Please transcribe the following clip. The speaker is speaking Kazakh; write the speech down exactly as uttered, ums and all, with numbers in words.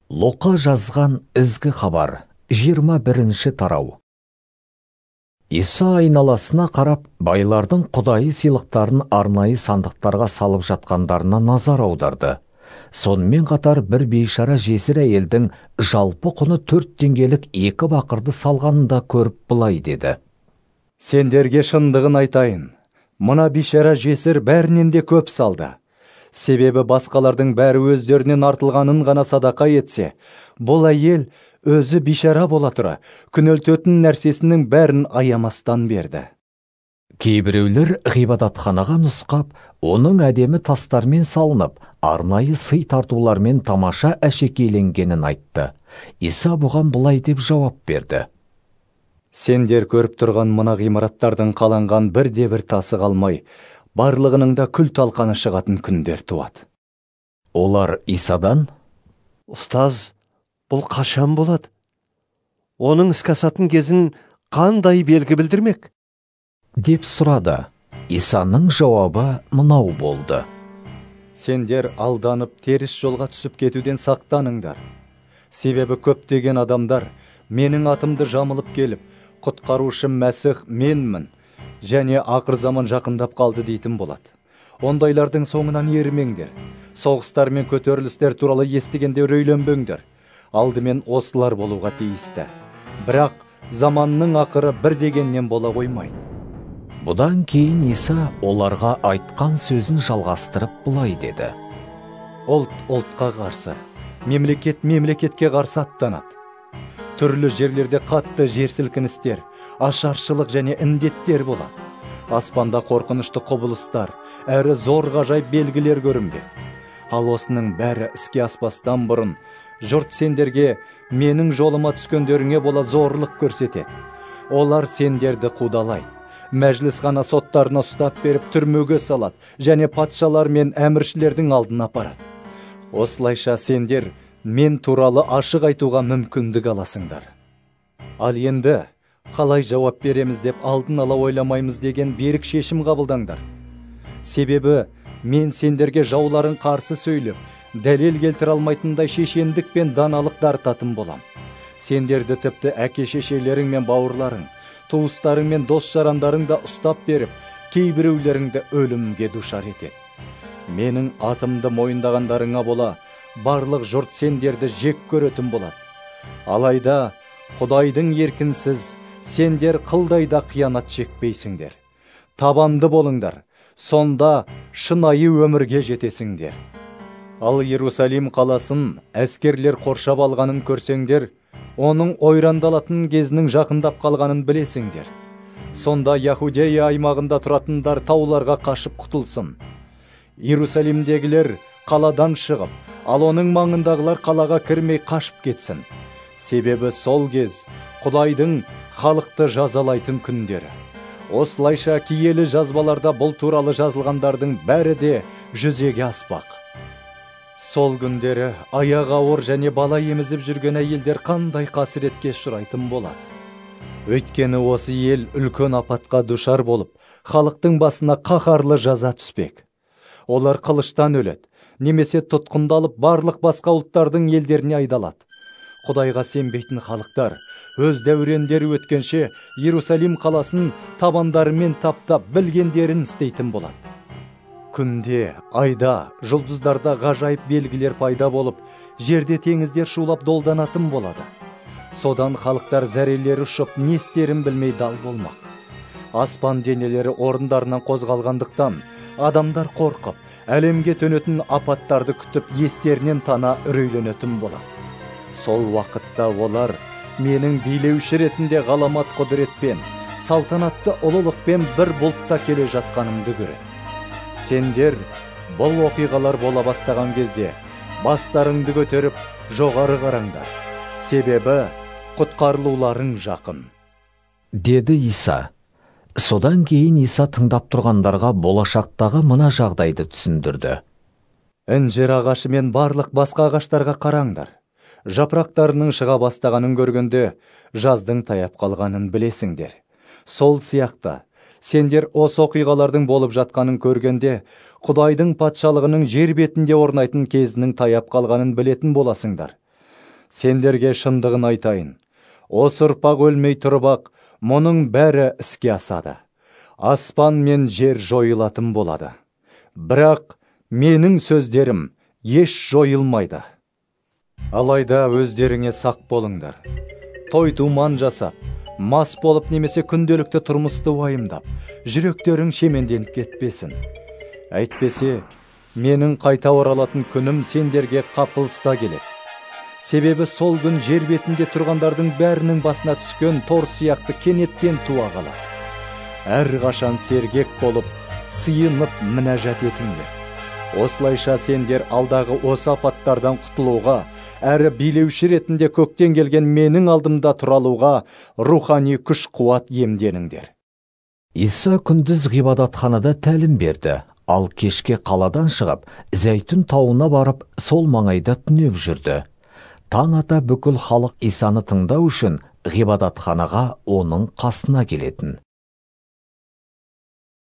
Луқа жазған ізгі хабар, жиырма бірінші тарау. Иса айналасына қарап, байлардың құдайы сыйлықтарын арнайы сандықтарға салып жатқандарына назар аударды. Сонымен қатар бір бейшара жесір әйелдің жалпы құны төрт теңгелік екі бақырды салғанын да көріп былай деді. Сендерге шындығын айтайын, мына бейшара жесір бәрінен де көп салды. Себебі басқалардың бәрі өздерінен артылғанын ғана садақа етсе, бұл әйел өзі бишара бола тұра, күнелтетін нәрсесінің бәрін аямастан берді. Кейбіреулер ғибадатханаға нұсқап, оның әдемі тастармен салынып, арнайы сый тартулармен тамаша әшекейленгенін айтты. Иса бұған бұлай деп жауап берді. Сендер көріп тұрған мына ғимараттардың қаланған бірде бір тасы қалмай, барлығының да күл талқаны шығатын күндер туады. Олар Исадан: «Ұстаз, бұл қашан болады? Оның іске асатын кезін қандай белгі білдірмек?» деп сұрады. Исаның жауабы мынау болды. Сендер алданып теріс жолға түсіп кетуден сақтаныңдар. Себебі көптеген адамдар менің атымды жамылып келіп, құтқарушы Мәсіх менмін, және ақыр заман жақындап қалды дейтін болады. Ондайлардың соңынан ермеңдер. Соғыстар мен көтерілістер туралы естігенде үрейленбеңдер. Алдымен осылар болуға тиісті. Бірақ заманның ақыры бір дегеннен бола қоймайды. Бұдан кейін Иса оларға айтқан сөзін жалғастырып былай деді. Ұлт ұлтқа қарсы, мемлекет мемлекетке қарсы аттанады. Түрлі жерлерде қатты жер сілкіністер, ашаршылық және індеттер болады. Аспанда қорқынышты құбылыстар, әрі зор ғажайып белгілер көрінбек. Ал осының бәрі іске аспастан бұрын, жұрт сендерге менің жолыма түскендеріңе бола зорлық көрсетеді. Олар сендерді қудалайды, мәжілісхана соттарына ұстап беріп түрмеге салады және патшалар мен әміршілердің алдына апарады. Осылайша сендер мен туралы ашық айтуға мүмкіндік аласыңдар. Ал енді қалай жауап береміз деп алдын ала ойламаймыз деген берік шешім қабылдаңдар. Себебі мен сендерге жауларын қарсы сөйлеп, дәлел келтіре алмайтындай шешендік пен даналық дарытатын болам. Сендерді тіпті әке-шешелерің мен бауырларың, туыстарың мен дос-жарандарың да ұстап беріп, кейбіреулеріңді өлімге душар етеді. Менің атымды мойындағандарыңа бола, барлық жұрт сендерді жек көретін болады. Алайда Құдайдың еркінсіз сендер қылдайда қиянат шекпейсіңдер. Табанды болыңдар, сонда шынайы өмірге жетесіңдер. Ал Иерусалим қаласын әскерлер қоршап алғанын көрсеңдер, оның ойрандалатын кезінің жақындап қалғанын білесіңдер. Сонда Яхудея аймағында тұратындар тауларға қашып құтылсын. Иерусалимдегілер қаладан шығып, ал оның маңындағылар қалаға кірмей қашып кетсін. Себебі сол кез Құдайдың халықты жазалайтын күндері. Осылайша киелі жазбаларда бұл туралы жазылғандардың бәрі де жүзеге аспақ. Сол күндері аяқ ауыр және бала емізіп жүрген әйелдер қандай қасіретке ұшырайтын болады. Өйткені осы ел үлкен апатқа душар болып, халықтың басына қаһарлы жаза түспек. Олар қылыштан өледі, немесе тұтқындалып барлық басқа ұлттардың елдеріне айдалады. Құдайға сенбейтін халықтар өз дәурендері өткенше Иерусалим қаласын табандарымен таптап білгендерін істейтін болады. Күнде, айда, жұлдыздарда ғажайып белгілер пайда болып, жерде теңіздер шулап долданатын болады. Содан халықтар зәрелері ұшып, не істерін білмей дал болмақ. Аспан денелері орындарынан қозғалғандықтан адамдар қорқып, әлемге төнетін апаттарды күтіп, естерінен тана үрейленетін болады. Сол уақытта олар менің билеуші ретінде ғаламат құдіретпен, салтанатты ұлылықпен бір бұлтта келе жатқанымды көреді. Сендер бұл оқиғалар бола бастаған кезде бастарыңды көтеріп жоғары қараңдар. Себебі құтқарылуларың жақын. Деді Иса. Содан кейін Иса тыңдап тұрғандарға болашақтағы мына жағдайды түсіндірді. Інжір ағашы мен барлық басқа ағаштарға қараңдар. Жапырақтарының шыға бастағанын көргенде жаздың таяп қалғанын білесіңдер. Сол сияқты сендер осы оқиғалардың болып жатқанын көргенде Құдайдың патшалығының жер бетінде орнайтын кезінің таяп қалғанын білетін боласыңдар. Сендерге шындығын айтайын. Осы ұрпақ өлмей тұрып-ақ, мұның бәрі іске асады. Аспан мен жер жойылатын болады. Бірақ менің сөздерім еш жойылмайды. Алайда өздеріңе сақ болыңдар. Той-думан жасап, мас болып немесе күнделікті тұрмысты уайымдап, жүректерің шеменденіп кетпесін. Әйтпесе, менің қайта оралатын күнім сендерге қапылыста келеді. Себебі сол күн жер бетінде тұрғандардың бәрінің басына түскен тор сияқты кенеттен туа қалады. Әрқашан сергек болып, сыйынып мінәжат етіңдер. Осылайша сендер алдағы осы апаттардан құтылуға, әрі билеуші ретінде көктен келген менің алдымда тұралуға рухани күш-қуат емденіңдер. Иса күндіз ғибадатханада тәлім берді, ал кешке қаладан шығып, Зәйтүн тауына барып, сол маңайда түнеп жүрді. Таң ата бүкіл халық Исаны тыңдау үшін ғибадатханаға оның қасына келетін.